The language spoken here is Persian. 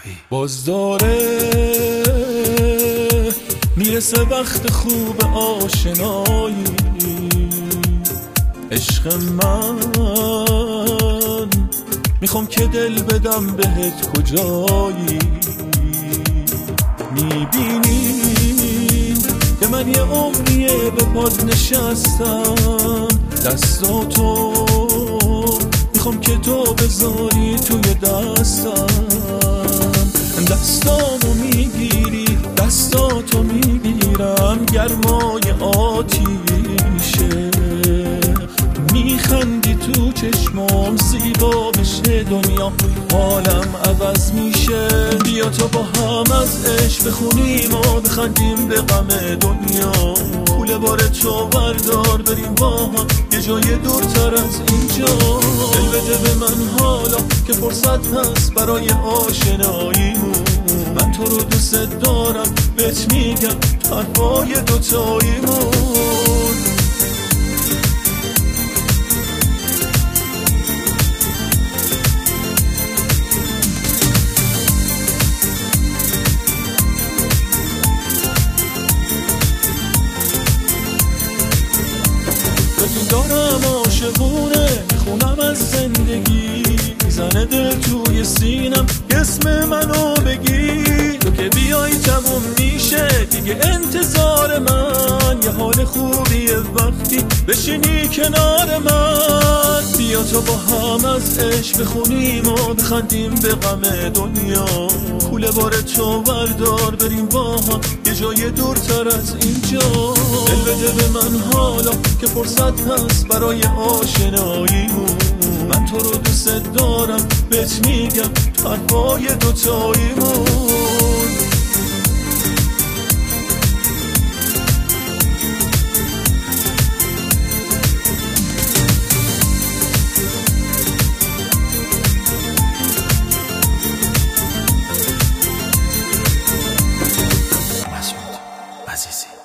باز داره میرسه وقت خوب آشنایی، عشق من میخوام که دل بدم بهت کجایی. میبینی که من یه عمریه به پاد نشستم، دستاتو میخوام که تو بذاری توی دستم، دستامو میگیری دستاتو میگیرم، گرمای آتیشه، میخندی تو چشمام، زیبا بشه دنیا، حالم عوض میشه. بیا تا با هم از عشق بخونیم و بخندیم به غم دنیا، پول بار تو بردار بریم با هم یه جای دورتر از اینجا. دل بده به من حالا که فرصت هست برای آشناییمون، من تو رو دوست دارم بهت میگم حرفای دوتاییمون. دارم عاشقونه میخونم از زندگی، میزنه دل توی سینم اسم منو بگی، تو که بیای تموم میشه دیگه انتظار من، یه حال خوبیه وقتی بشینی کنار من. بیا تا با هم از عشق بخونیم و بخندیم به غم دنیا، کوله بار تو بردار بریم با هم یه جای دورتر از اینجا. دل بده به من حالا که فرصت هست برای آشناییمون، من تو رو دوست دارم بهت میگم حرفای دوتاییمون. عزیزی